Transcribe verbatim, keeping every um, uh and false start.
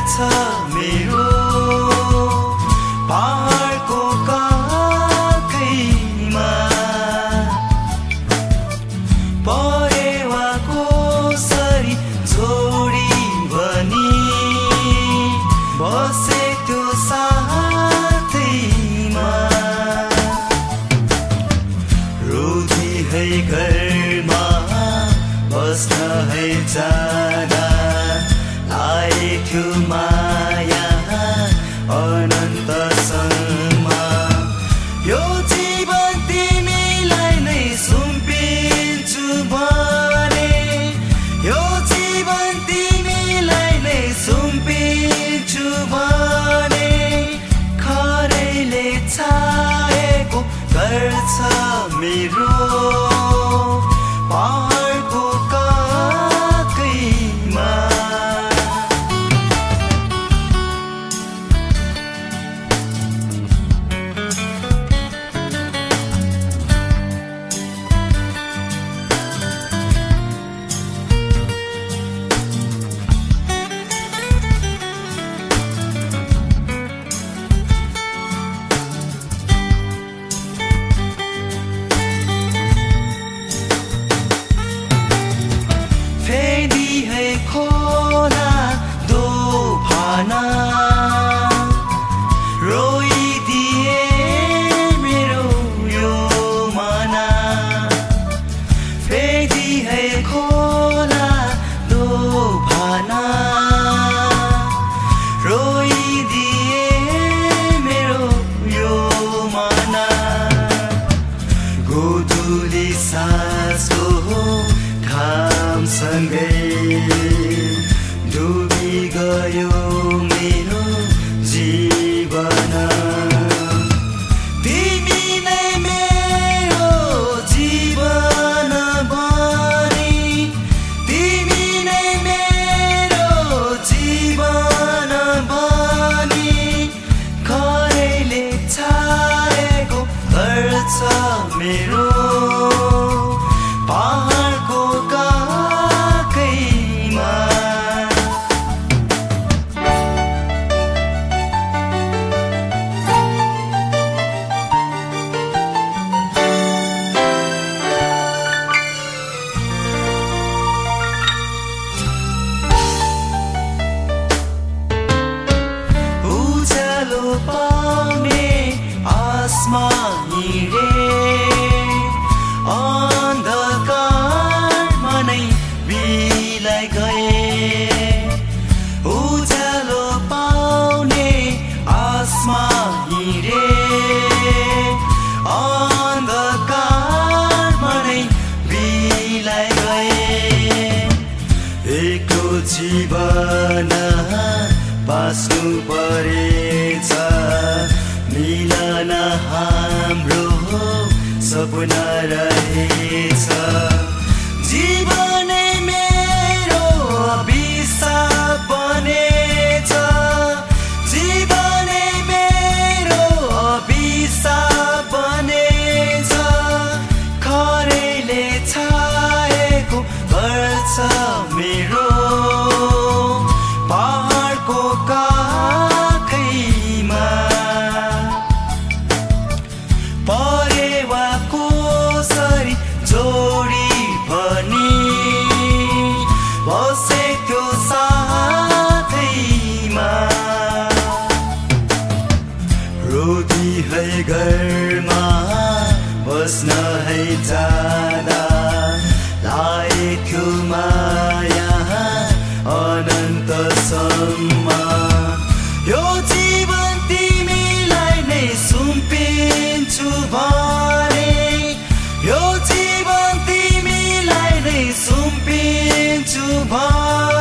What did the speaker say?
गर्छ मेरो पहाडको काखैमा परेवाको सरी जोडी बनी बसे त्यो साथैमा रोधी है घरमा बस्न है जाना आएको माया अनन्तसम्म यो जीवन तिमीलाई नै सुम्पिन्छु भने यो जीवन तिमीलाई नै सुम्पिन्छु भने खरैले छाएको गर्छ मेरो पहाडको काखैमा खोला दो भाना रोइदिए मेरो यो माना फेदी है खोला दो भाना रोइदिए मेरो यो माना गोधुली सासको घामसँगै डुबी गयो मेरो जीवन तिमी नै मेरो जीवन बनी तिमी नै मेरो जीवन बनी खरैले छाएको गर्छ मेरो पहाडको काखैमा उज्यालो पाउने आसमा हिँडे अन्धकारमा नै बिलाइ गए उज्यालो पाउने आसमा हिँडे अन्धकारमा नै बिलाइ गए एक्लो जीवन बाँच्नु परेछ मिलन हाम्रो सपना रहेछ जीवनै मेरो अभिशाप बनेछ जीवनै मेरो अभिशाप बनेछ खरैले छाएको गर्छ मेरो पहाडको काखैमा परेवाको सरी जोडी बनी बसे त्यो साथैमा रोधी है घरमा बस्न है जाना लाएको माया अनन्तसम्म यो जीवन तिमीलाई नै सुम्पिन्छु भने यो जीवन तिमीलाई नै सुम्पिन्छु भने